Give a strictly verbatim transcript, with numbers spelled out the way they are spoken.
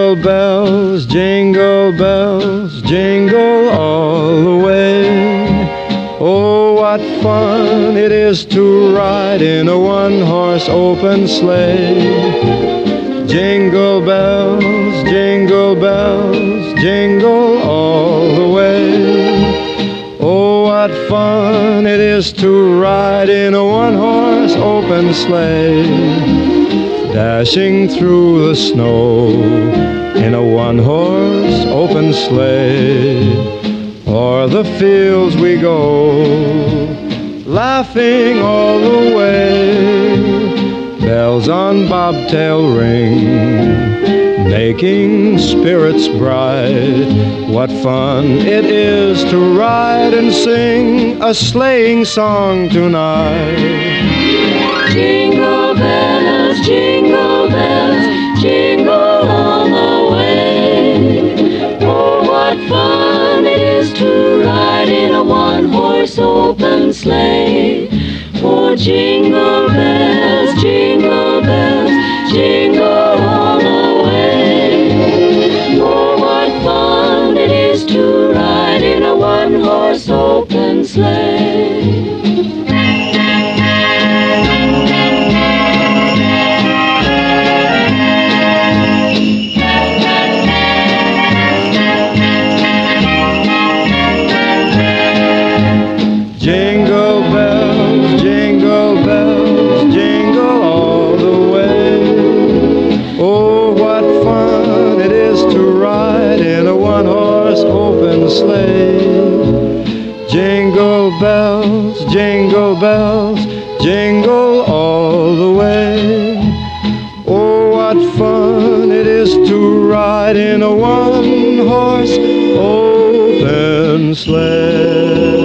Jingle bells, jingle bells, jingle all the way. Oh, what fun it is to ride in a one-horse open sleigh. Jingle bells, jingle bells, jingle all the way. Oh, what fun it is to ride in a one-horse open sleigh. Dashing through the snow in a one-horse open sleigh. O'er the fields we go, laughing all the way. Bells on bobtail ring, making spirits bright. What fun it is to ride and sing a sleighing song tonight. Jingle bells, jingle bells, jingle all the way. Oh, what fun it is to ride in a one-horse open sleigh. Oh, jingle bells, jingle bells, jingle all the way. Oh, what fun it is to ride in a one-horse open sleigh. Jingle bells, jingle bells, jingle all the way. Oh, what fun it is to ride in a one-horse open sleigh. Jingle bells, jingle bells, jingle all the way. Oh, what fun it is to ride in a one-horse open sleigh.